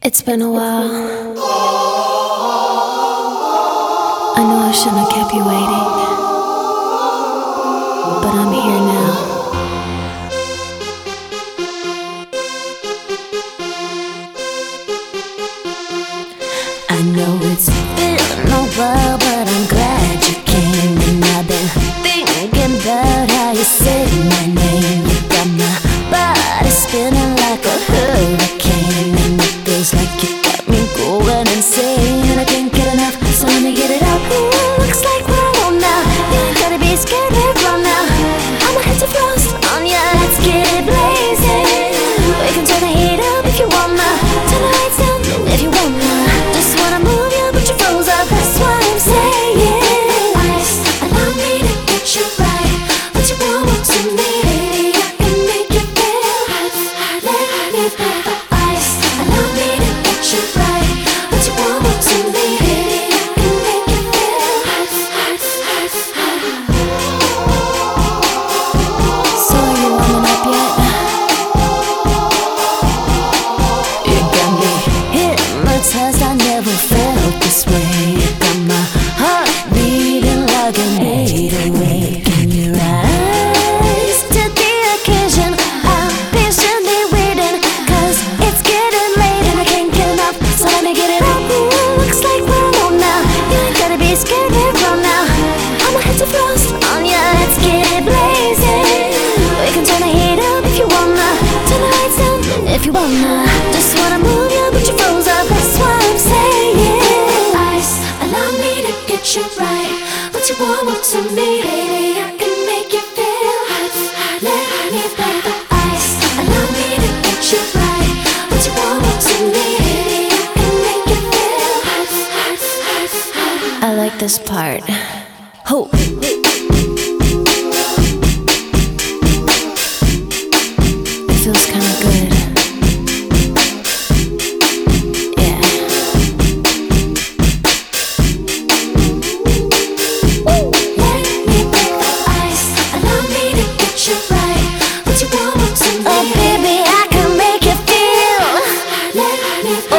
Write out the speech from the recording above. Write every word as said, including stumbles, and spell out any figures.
It's been a while. I know I shouldn't have kept you waiting, but I'm here now. I know it's been a while, but I'm glad you came. And I've been thinking about how you said my name. You got my body spinning like a hurricane, and it feels like you got me going insane. And I can't get enough, so let me get it out. Ooh, looks like we're on now. You ain't gotta be scared, we're wrong now. I'ma hit the frost on ya, let's get it blazing. We can turn the heat up if you wanna, turn the lights down if you wanna. Just wanna move you, but you froze up, that's what I'm saying. Ice, allow me to get you right. What you want to me, baby, I can make you feel hot, hot. Let me play the ice, allow me to get you right. What you want to me, baby, I can make you feel hot, hot, hot, hot. So are you warming up yet? You got me hypnotized, I never felt this way. You got my heart beating like an eight oh eight. Can you rise to the occasion? I'm patiently waiting, cause it's getting late and I can't get enough, so let me get it up. Ooh, looks like we're on now. You ain't gotta be scared, we're wrong now. I'ma hit the frost on ya, let's get it blazing. We can turn the heat up if you wanna, turn the lights down if you wanna. Just wanna move you, but you froze up, that's what I'm saying. Ice, allow me to get you right. What you want to me, baby, I can make you feel hot, hot. Let me play the ice, allow me to get you right. What you want to me, baby, I can make you feel hot, hot, hot, hot. I like this part. Ho. It feels kinda good. Yeah. Let me break the ice, allow me to get you right. What you want to me, oh baby, I can make you feel. Let me